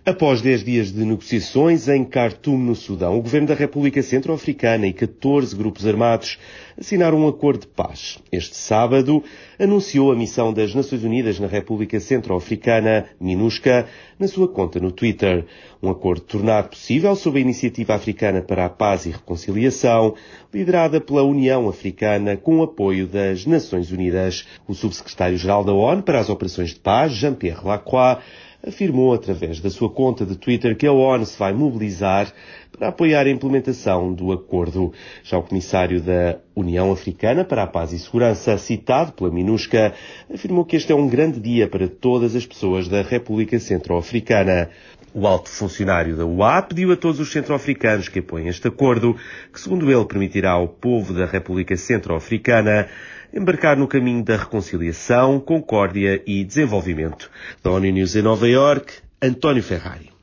Após 10 dias de negociações em Khartoum, no Sudão, o governo da República Centro-Africana e 14 grupos armados assinaram um acordo de paz. Este sábado anunciou a missão das Nações Unidas na República Centro-Africana, MINUSCA, na sua conta no Twitter. Um acordo tornado possível sob a Iniciativa Africana para a Paz e Reconciliação, liderada pela União Africana com o apoio das Nações Unidas. O subsecretário-geral da ONU para as Operações de Paz, Jean-Pierre Lacroix, afirmou através da sua conta de Twitter que a ONU se vai mobilizar para apoiar a implementação do acordo. Já o comissário da União Africana para a Paz e Segurança, citado pela MINUSCA, afirmou que este é um grande dia para todas as pessoas da República Centro-Africana. O alto funcionário da UA pediu a todos os centro-africanos que apoiem este acordo, que segundo ele permitirá ao povo da República Centro-Africana embarcar no caminho da reconciliação, concórdia e desenvolvimento. Da ONU News em Nova Iorque, António Ferrari.